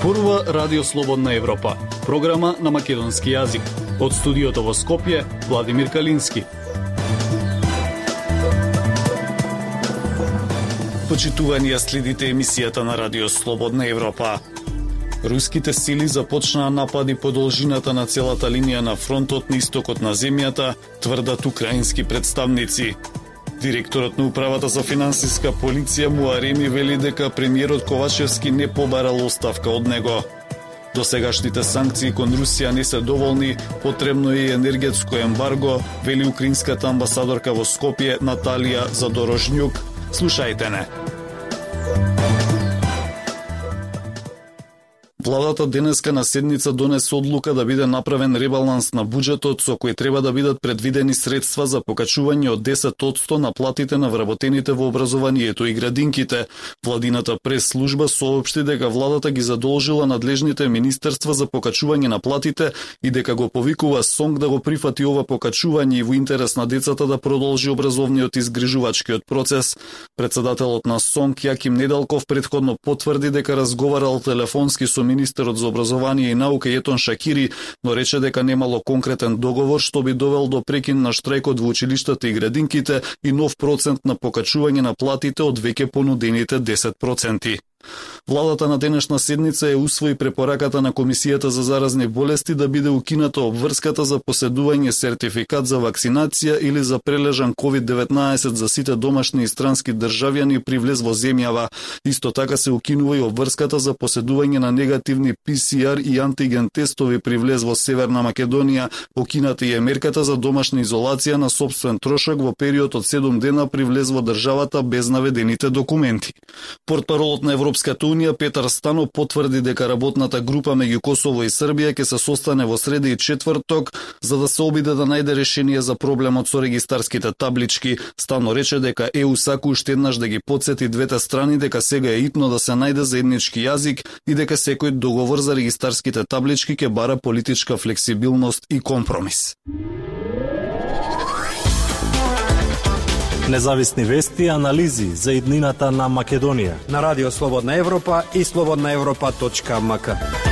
Зборува Радио Слободна Европа, програма на македонски јазик. Од студиото во Скопје, Владимир Калински. Почитувани, следите емисијата на Радио Слободна Европа. Руските сили започнаа напади по должината на целата линија на фронтот на истокот на земјата, тврдат украински представници. Директорот на Управата за финансиска полиција Муареми вели дека премиерот Ковачевски не побарал оставка од него. Досегашните санкции кон Русија не се доволни, потребно е и енергетско ембарго, вели украинската амбасадорка во Скопје Наталија Задорожњук. Слушајте не. Владата денеска на седница донесе одлука да биде направен ребаланс на буџетот со кој треба да бидат предвидени средства за покачување од 10% на платите на вработените во образованието и градинките. Владината прес-служба соопшти дека владата ги задолжила надлежните министерства за покачување на платите и дека го повикува СОНК да го прифати ова покачување и во интерес на децата да продолжи образовниот и изгрижувачкиот процес. Председателот на СОНК Јаким Недалков претходно потврди дека разговарал телефонски со министерот за образование и наука Етон Шакири, но рече дека немало конкретен договор што би довел до прекин на штрајкот во училиштата и градинките и нов процент на покачување на платите од веќе понудените 10%. Владата на денешна седница усвои препораката на Комисијата за заразни болести да биде укината обврската за поседување сертификат за вакцинација или за прележан COVID-19 за сите домашни и странски државјани при влез во земјава. Исто така се укинува и обврската за поседување на негативни ПСР и антиген тестови при влез во Северна Македонија. Укината и е мерката за домашна изолација на сопствен трошок во период од 7 дена при влез во државата без наведените документи. Портпаролот на Европската Унија Петар Стано потврди дека работната група меѓу Косово и Србија ќе се состане во среда и четврток за да се обиде да најде решение за проблемот со регистарските таблички. Стано рече дека ЕУ сака уште еднаш да ги потсети двете страни дека сега е итно да се најде заеднички јазик и дека секој договор за регистарските таблички ќе бара политичка флексибилност и компромис. Независни вести и анализи за иднината на Македонија на Радио Слободна Европа и slobodnaevropa.mk.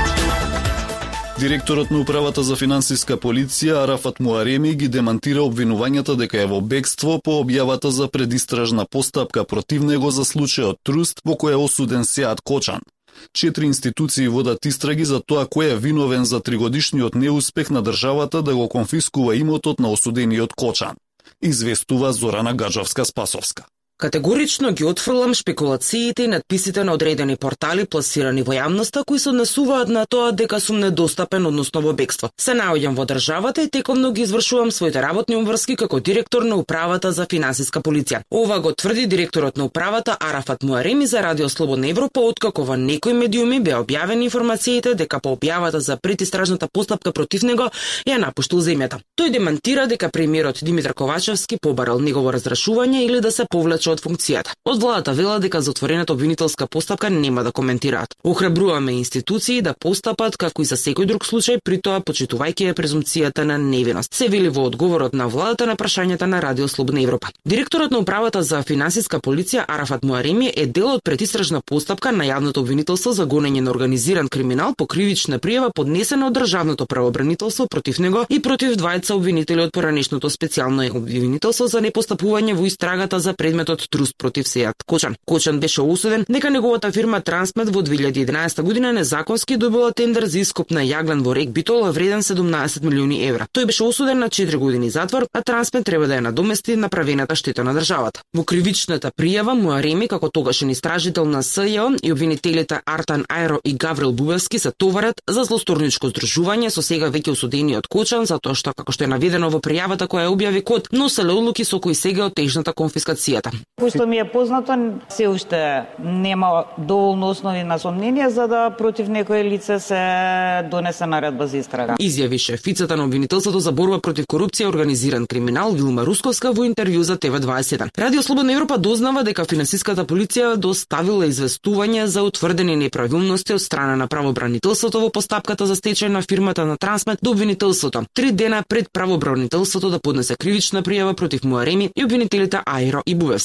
Директорот на Управата за финансиска полиција Арафат Муареми ги демантира обвинувањата дека е во бегство по објавата за предистражна постапка против него за случајот Труст во кој е осуден Сеат Кочан. 4 институции водат истраги за тоа кој е виновен за 3-годишниот неуспех на државата да го конфискува имотот на осудениот Кочан. Известува Зорана Гаджовска-Спасовска. Категорично ги отфрлам шпекулациите и надписите на одредени портали пласирани во јавноста кои се однесуваат на тоа дека сум недостапен, односно во бегство. Се наоѓам во државата и текомно ги извршувам своите работни обврски како директор на Управата за финансиска полиција. Ова го тврди директорот на Управата Арафат Муареми за Радио Слободна Европа, откако во некои медиуми беа објавени информациите дека по објавата за предистражната постапка против него ја напуштил земјата. Тој демантира дека премиерот Димитар Ковачевски побарал негово разрешување или да се повлече од функцијата. Од владата вела дека за отворената обвинителска постапка нема да коментираат. Охрабруваме институции да постапат како и за секој друг случај, при тоа почитувајќи ја презумпцијата на невиност. Се вели во одговорот на владата на прашањата на Радио Слободна Европа. Директорот на Управата за финансиска полиција Арафат Муареми е дел од предистражна постапка на јавното обвинителство за гонење на организиран криминал по кривична пријава поднесена од државното правобранителство против него и против двајца обвинители од поранешното специјално обвинителство за непостапување во истрагата за предметот Труст против Сеат Кочан. Кочан беше осуден дека неговата фирма Трансмет во 2011 година незаконски добила тендер за ископ на јаглен во рек Битола вреден 17 милиони евра. Тој беше осуден на 4 години затвор, а Трансмет треба да ја надомести направената штета на државата. Во кривичната пријава Муареми како тогашен истражител на СЈО и обвинителите Артан Ајро и Гаврил Бубевски се товарат за злосторничко здружување со сега веќе осудениот Кочан затоа што како што е наведено во пријавата која ја објави КОД, носеле одлуки со кои сега отежната конфискацијата. Кој што ми е познато, се уште нема доволно основи на сомнение за да против некое лице се донесе наредба за истрага. Изјави шефицата на обвинителството за борба против корупција и организиран криминал Вилма Русковска во интервју за TV21. Радио Слободна Европа дознава дека финансиската полиција доставила известување за утврдени неправилности од страна на правобранителството во постапката за стечај на фирмата на Трансмет до обвинителството. 3 дена пред правобранителството да поднесе кривична пријава против Муареми и обвинителите Ајро и Бубевски.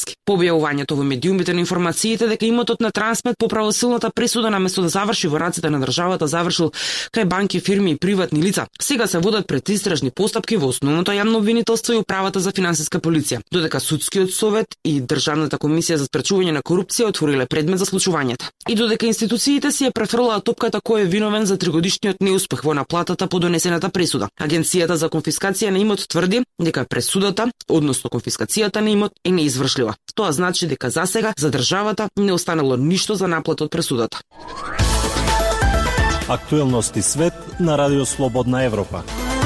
Михалевски. По објавувањето во медиумите на информациите дека имотот на Трансмет по правосилната пресуда наместо да заврши во рацете на државата завршил кај банки, фирми и приватни лица, сега се водат предистражни постапки во основното јавно обвинителство и управата за финансиска полиција, додека судскиот совет и Државната комисија за спречување на корупција отвориле предмет за случувањата. И додека институциите си ја префрлаа топката кој е виновен за тригодишниот неуспех во наплатата по донесената пресуда. Агенцијата за конфискација на имот тврди дека пресудата, односно конфискацијата на имот, е неизвршлива. Тоа значи дека засега за државата не останало ништо за наплата од пресудата. Актуелности свет на Радио Слободна Европа.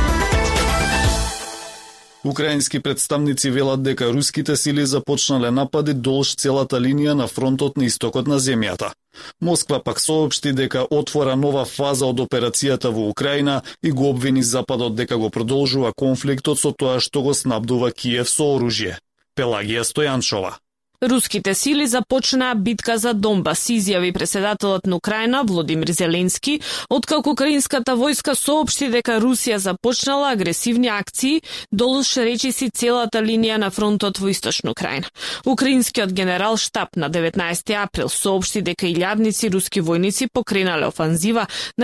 Украински представници велат дека руските сили започнале напади долж целата линија на фронтот на истокот на земјата. Москва пак соопшти дека отвора нова фаза од операцијата во Украина и го обвини Западот дека го продолжува конфликтот со тоа што го снабдува Киев со оружје. Пелагија Стојанчова. Руските сили започнаа битка за Донбас, изјави преседателот на Украина Володимир Зеленски, откако украинската војска соопшти дека Русија започнала агресивни акции долж речиси целата линија на фронтот во источна Украина. Украинскиот генерал штаб на 19 април соопшти дека илјадници руски војници покренале офанзива на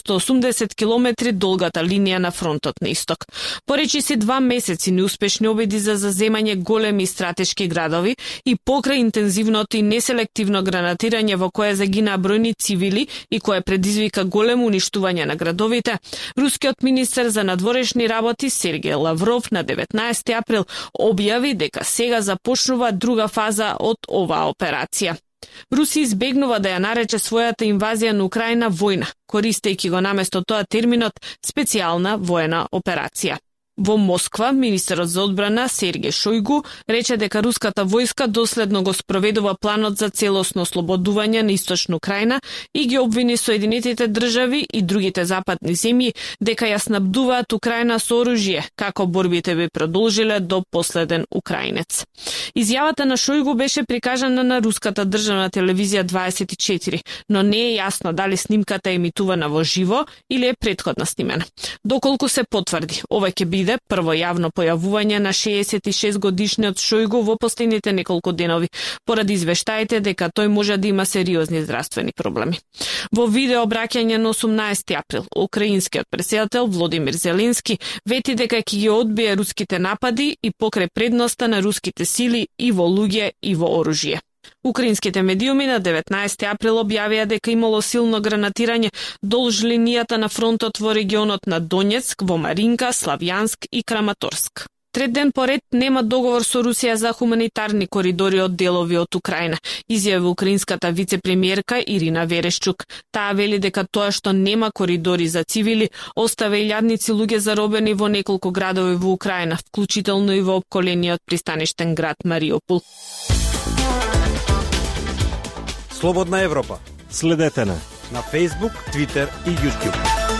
480 километри долгата линија на фронтот на исток. По речиси 2 месеци неуспешни обиди за заземање големи стратешки градови и покрај интензивното и неселективно гранатирање во кое загинаа бројни цивили и кое предизвика големо уништување на градовите, рускиот министер за надворешни работи Сергеј Лавров на 19 април објави дека сега започнува друга фаза од оваа операција. Русија избегнува да ја нарече својата инвазија на Украина војна, користејќи го наместо тоа терминот специјална воена операција. Во Москва, министерот за одбрана Сергеј Шојгу рече дека руската војска доследно го спроведува планот за целосно ослободување на источна Украина и ги обвини Соединетите држави и другите западни земји дека ја снабдуваат Украина со оружје, како борбите би продолжиле до последен украинец. Изјавата на Шојгу беше прикажана на руската државна телевизија 24, но не е јасно дали снимката е емитувана во живо или е претходно снимена. Доколку се потврди, ова ќе биде прво јавно појавување на 66 годишниот Шојгу во последните неколку денови, поради извештаите дека тој може да има сериозни здравствени проблеми. Во видео обраќање на 18 април, украинскиот претседател Володимир Зеленски вети дека ќе ги одбие руските напади и покрај предноста на руските сили и во луѓе и во оружје. Украинските медиуми на 19 април објавија дека имало силно гранатирање долж линијата на фронтот во регионот на Донецк, во Маринка, Славјанск и Краматорск. Трет ден поред нема договор со Русија за хуманитарни коридори од делови од Украина, изјави украинската вице-премиерка Ирина Верешчук. Таа вели дека тоа што нема коридори за цивили оставя илјадници луѓе заробени во неколку градови во Украина, вклучително и во опколениот пристаништен град Мариупол. Слободна Европа. Следете на Facebook, Twitter и YouTube.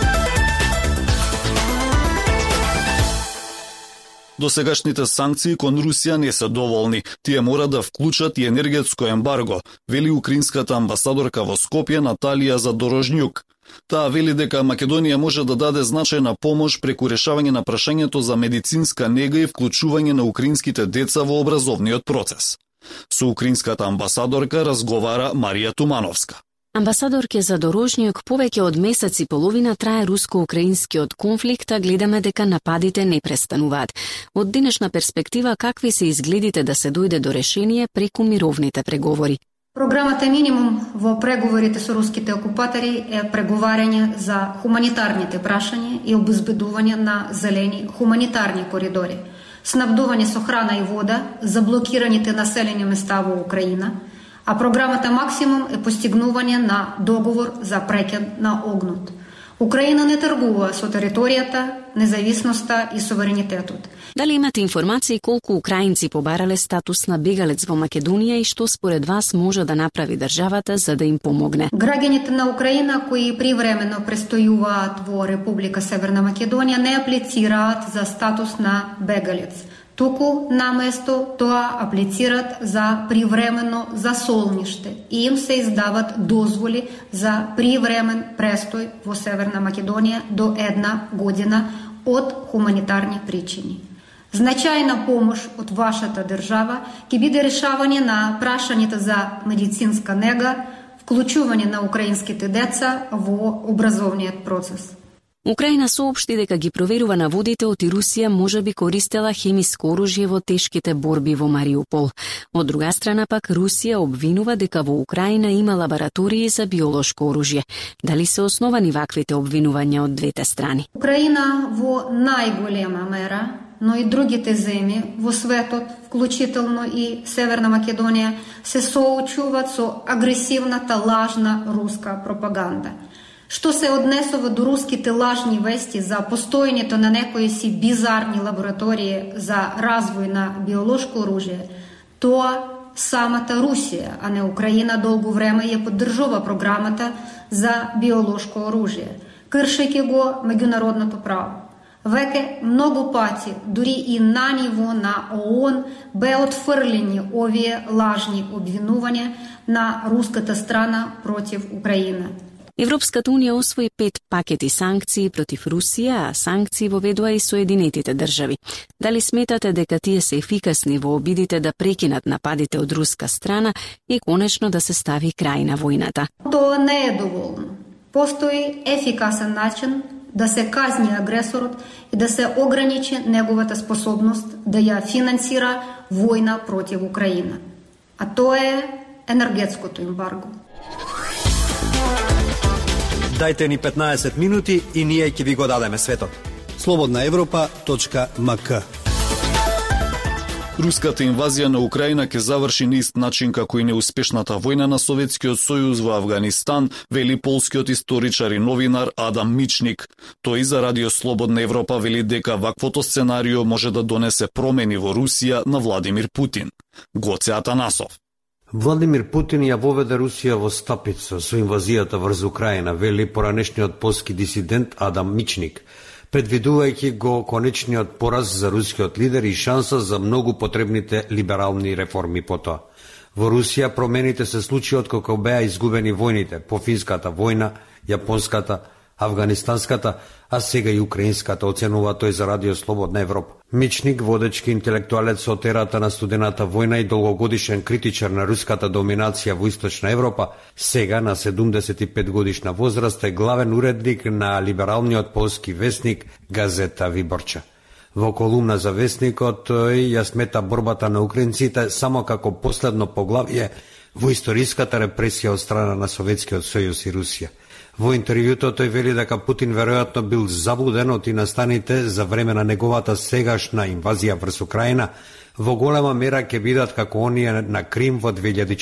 Досегашните санкции кон Русија не се доволни. Тие мора да вклучат и енергетско ембарго, вели украинската амбасадорка во Скопје Наталија Задорожњук. Таа вели дека Македонија може да даде значајна помош преку решавање на прашањето за медицинска нега и вклучување на украинските деца во образовниот процес. Со украинската амбасадорка разговара Марија Тумановска. Амбасадорке Задорожњук, повеќе од месец и половина трае руско-украинскиот конфликт, а гледаме дека нападите не престануваат. Од денешна перспектива, какви се изгледите да се дојде до решение преку мировните преговори? Програмата минимум во преговорите со руските окупатори е преговарање за хуманитарните прашања и обезбедување на зелени хуманитарни коридори, снабдување со храна и вода за блокираните населени места во Украина, а програмата максимум е постигнување на договор за прекид на огнот. Украина не тргува со територијата, независноста и суверенитетот. Дали имате информации колку украинци побарале статус на бегалец во Македонија и што според вас може да направи државата за да им помогне? Граѓаните на Украина кои привремено престојуваат во Република Северна Македонија не аплицираат за статус на бегалец. Туку наместо тоа аплицират за привремено засолниште и им се издават дозволи за привремен престој во Северна Македонија до 1 година од хуманитарни причини. Значайна помощ от вашата держава ќе биде решавање на прашањето за медицинска нега, вклучување на украинските деца во образовниот процес. Украина соопшти дека ги проверува наводите оти Русија можеби користела хемиско оружје во тешките борби во Мариупол. Од друга страна пак Русија обвинува дека во Украина има лаборатории за биолошко оружје. Дали се основани ваквите обвинувања од двете страни? Украина во најголема мера, но и другите земји во светот, вклучително и Северна Македонија, се соочуваат со агресивната лажна руска пропаганда. Што се однесува до руските лажни вести за постоењето на некои си бизарни лаборатории за развој на биолошко оружје, тоа самата Русија, а не Украина, долго време ја поддржува програмата за биолошко оружје, кршејќи го меѓународното право. Веќе многу пати, дури и на ниво на ООН, бе отфрлени овие лажни обвинувања на руската страна против Украина. Европската унија освои 5 пакети санкции против Русија, а санкции воведува и Соединетите држави. Дали сметате дека тие се ефикасни во обидите да прекинат нападите од руска страна и конечно да се стави крај на војната? Тоа не е доволно. Постои ефикасен начин да се казни агресорот и да се ограничи неговата способност да ја финансира војна против Украина. А тоа е енергетското ембарго. Дајте ни 15 минути и ние ќе ви го дадеме светот. slobodnaevropa.mk Руската инвазија на Украина ќе заврши на ист начин како и неуспешната војна на Советскиот сојуз во Авганистан, вели полскиот историчар и новинар Адам Мичник. Тој за Радио Слободна Европа вели дека ваквото сценарио може да донесе промени во Русија на Владимир Путин. Гоце Атанасов. Владимир Путин ја воведе Русија во стапица со инвазијата врз Украина, вели поранешниот полски дисидент Адам Мичник, предвидувајќи го конечниот пораз за рускиот лидер и шанса за многу потребните либерални реформи потоа. Во Русија промените се случи откако беа изгубени војните по финската војна, јапонската, афганистанската, а сега и украинската, оценува тој за Радио Слободна Европа. Мичник, водечки интелектуалец со ерата на студената војна и долгогодишен критичар на руската доминација во Источна Европа, сега на 75 годишна возраст е главен уредник на либералниот полски весник Газета Виборча. Во колумна за весникот тој ја смета борбата на украинците само како последно поглавје во историската репресија од страна на Советскиот сојуз и Русија. Во интервјуто тој вели дека Путин веројатно бил заблуден од и настаните за време на неговата сегашна инвазија врз Украина, во голема мера ќе бидат како оние на Крим во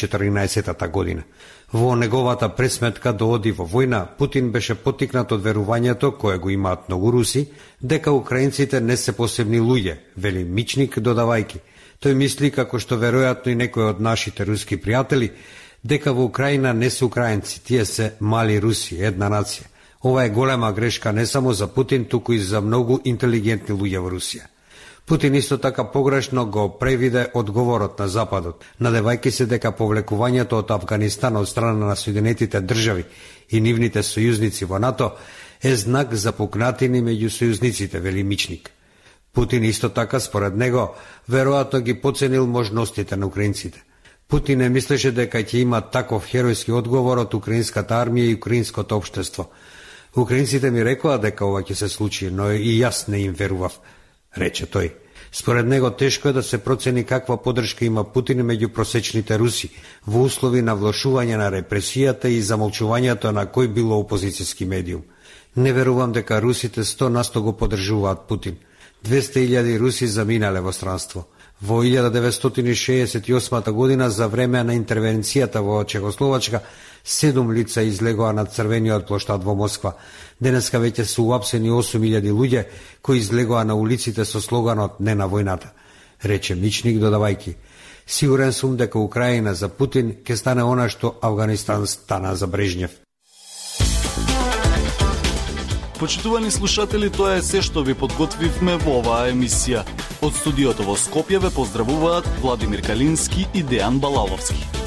2014 година. Во неговата пресметка да оди во војна, Путин беше поттикнат од верувањето кое го имаат многу руси, дека украинците не се посебни луѓе, вели Мичник додавајки. Тој мисли како што веројатно и некои од нашите руски пријатели, дека во Украина не се украинци, тие се мали руси, една нација. Ова е голема грешка не само за Путин, туку и за многу интелигентни луѓе во Русија. Путин исто така погрешно го превиде одговорот на Западот, надевајќи се дека повлекувањето од Авганистан од страна на Соединетите држави и нивните сојузници во НАТО е знак за пукнатини меѓу сојузниците, вели Мичник. Путин исто така, според него, веројатно ги поценил можностите на украинците. Путин не мислеше дека ќе има таков херојски одговор од украинската армија и украинското општество. Украинците ми рекоа дека ова ќе се случи, но и јас не им верував, рече тој. Според него тешко е да се процени каква поддршка има Путин меѓу просечните руси во услови на влошување на репресијата и замолчувањето на кој било опозицијски медиум. Не верувам дека русите 100% го поддржуваат Путин. 200.000 руси заминале во странство. Во 1968 година, за време на интервенцијата во Чехословачка, 7 лица излегоа на црвениот плоштад во Москва. Денеска веќе се уапсени 8.000 луѓе кои излегоа на улиците со слоганот "Не на војната", рече Мичник додавајки. Сигурен сум дека Украина за Путин ќе стане она што Авганистан стана за Брежнев. Почитувани слушатели, тоа е се што ви подготвивме во оваа емисија. Од студиото во Скопје ве поздравуваат Владимир Калински и Дејан Балаловски.